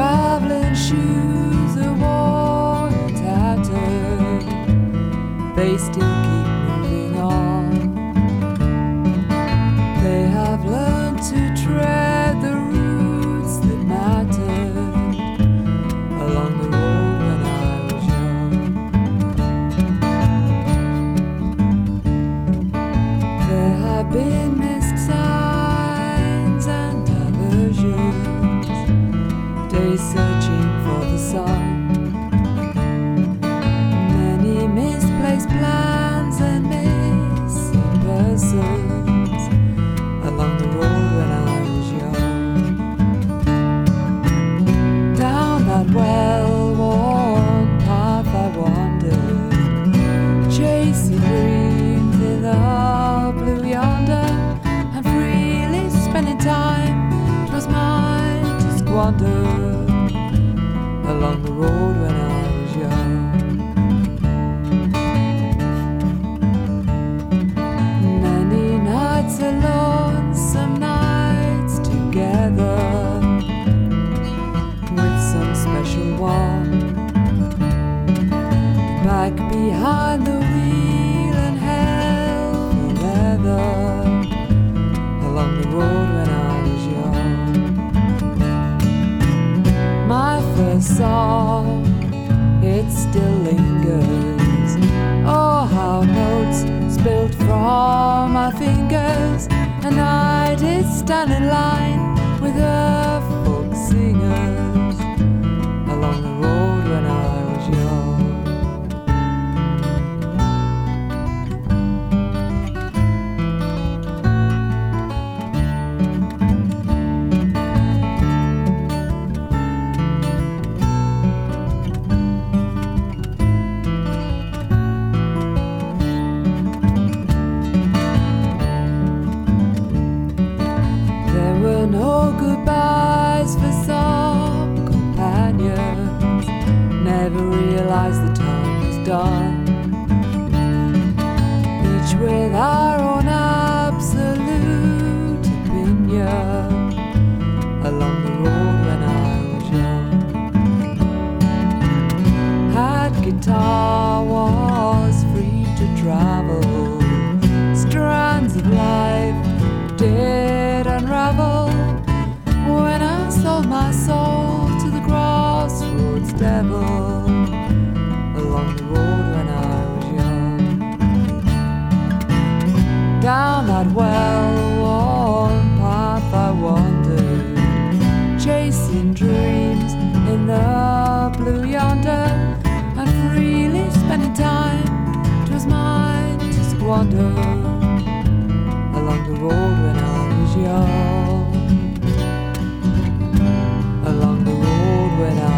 traveling shoes are worn and tattered, they still keep moving on. They have learned to tread the routes that mattered along the road when I was young. There have been missed signs and diversions, days searching for the sun, many misplaced plans and missing persons along the road when I was young. Down that well-worn path I wandered, chasing dreams in the blue yonder, and freely spending time 'twas mine to squander along the road when I was young. Many nights alone, some nights together with some special one, back behind the wheel and hell for leather along the road when I was young. My first song, it still lingers. Oh, how notes spilled from my fingers, and I did stand in line with the folk singers along the road when I was young. There were no goodbyes for some companions, never realized the time was done, each with our own absolute opinion along the road when I was young. Had guitar, was free to travel, strands of life did unravel when I sold my soul to the crossroads devil along the road when I was young. Down that well-worn path I wandered, chasing dreams in the blue yonder, and freely spending time 'twas mine to squander along the road when I was young, along the road when I